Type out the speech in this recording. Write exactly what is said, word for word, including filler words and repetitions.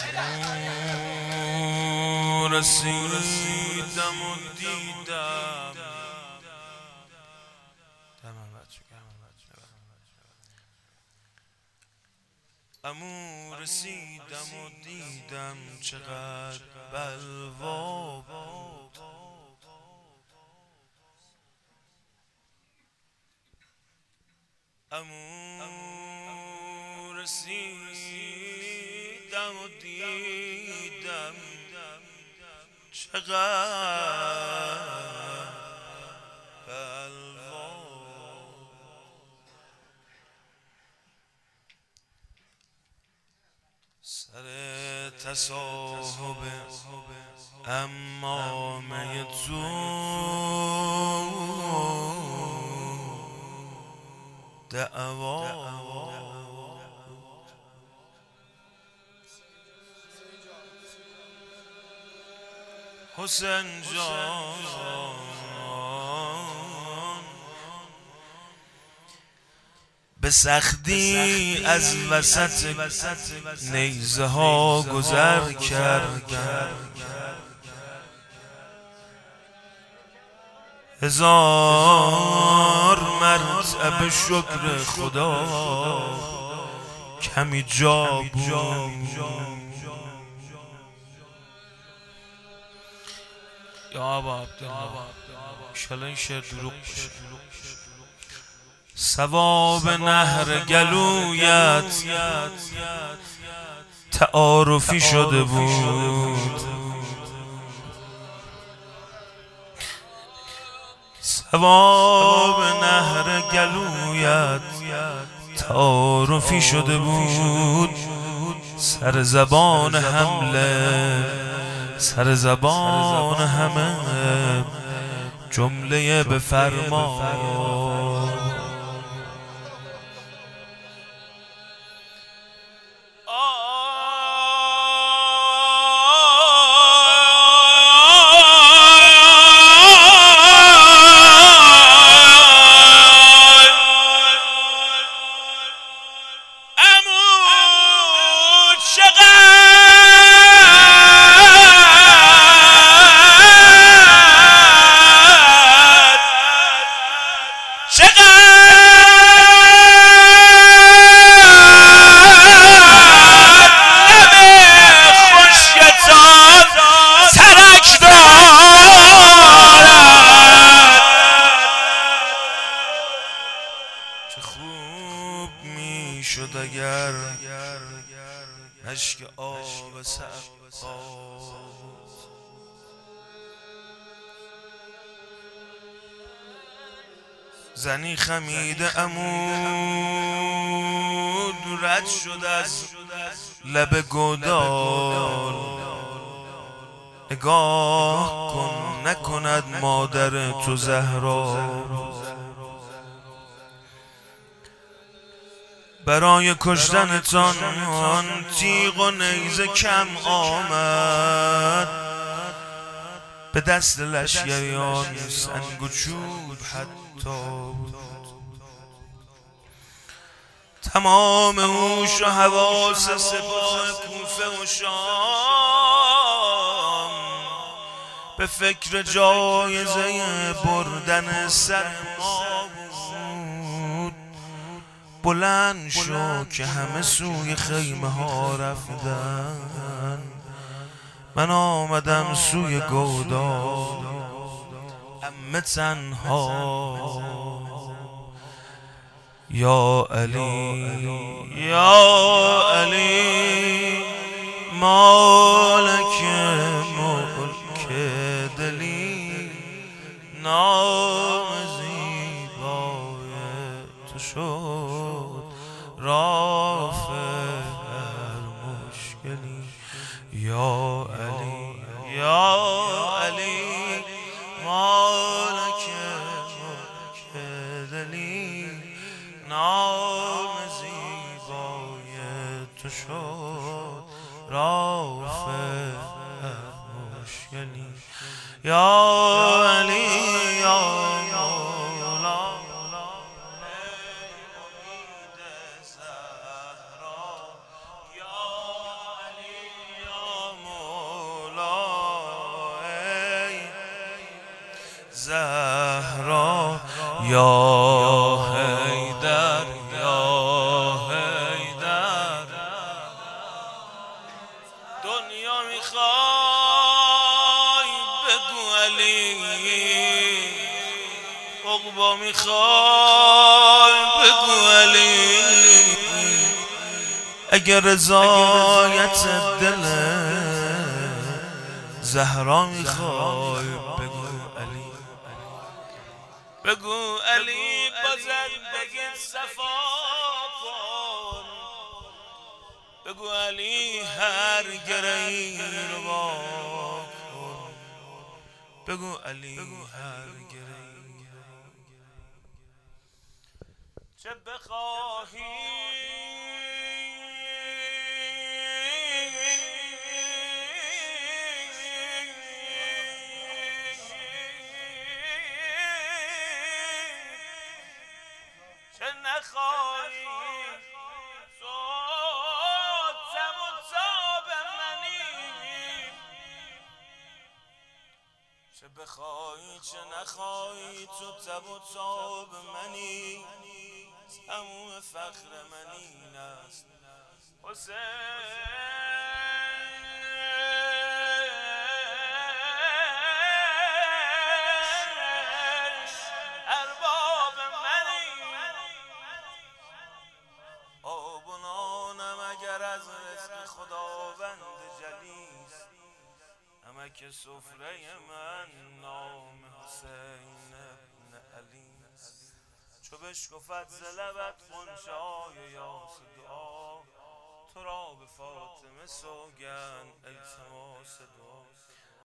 رسیدم و دیدم امو رسیدم و دیدم چقدر بلوا بود. امو رسیدم و دیدم چقدر بلوا. سر تصاحب امامه تو دعوا حسین جان به سختی از وسط نیزه ها گذر کردم. هزار مرتبه شکر خدا کمی جا بود. یا ابا عبدالله انشالله این شعر دروغ باشه. ثواب نهر گلویت تعارفی شده بود. ثواب نهر گلویت تعارفی شده بود. سر زبان حمله سر زبان همه جمله بفرما. شد اگر اشک آب سقا زنی خمید عمود رد شد از لب گودال. نگاه کن نکند مادر تو زهرا. برای کشتنتان تیغ و نیزه کم آمد. به دست لشکریان سنگ و چوب حتی بود. تمام هوش و حواس سپاه کوفه و شام به فکر جایزه بردن سر ما بود. بلند شو که همه سوی خیمه ها رفتن. من آمدم سوی گودال عمه تنها. یا علی یا علی مالک ملک دلی. نام زیبای تو شد رافع هر مشکلی. یا علی یا علی مالک ملک دلی. نام زیبای تو شد رافع هر مشکلی. یا علی یا مولا امید زهرا. یا علی دنیا میخوای بگو علی، عقبا میخوای بگو علی، اگر رضایت دل زهرا میخوای بگو علی، بگو علی با زندگی صفا کن، بگو علی هر گرهی رو با کن، بگو علی هر گرهی چه بخواهی چه نخواهی تو تب و تاب منی، چه بخواهی چه نخواهی تو تب و تاب منی، تموم فخر من این است حسین، ارباب منی، آب و نانم اگر از رزق خداوند جلیست، نمک سفره من نام حسین ابن علی، چو بشکفت ز لبت غنچه های یاس دعا، تو را به فاطمه سوگند التماس دعا.